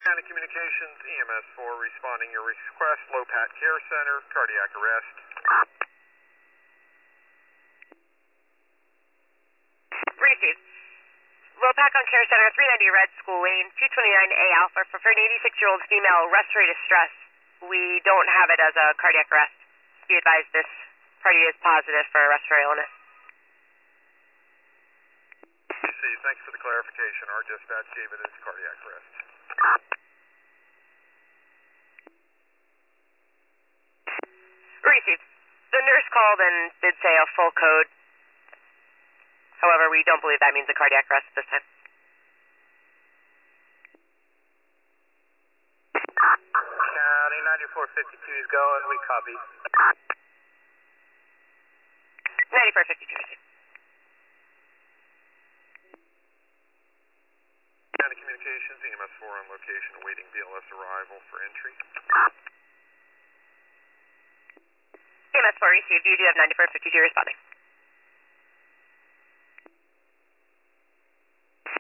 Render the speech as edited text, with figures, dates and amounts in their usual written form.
County Communications, EMS 4 responding your request, Lopat Care Center, cardiac arrest. Received. Lopat on Care Center, 390 Red School Lane, 229A Alpha, for an 86-year-old female, respiratory distress. We don't have it as a cardiac arrest. Be advised this party is positive for respiratory illness. Thanks for the clarification. Our dispatch gave it as cardiac arrest. Received. The nurse called and did say a full code. However, we don't believe that means a cardiac arrest at this time. County 9452 is going. We copy. 9452 received. County Communications, EMS 4 on location, awaiting BLS arrival for entry. EMS 4 received. You do have 9452 responding.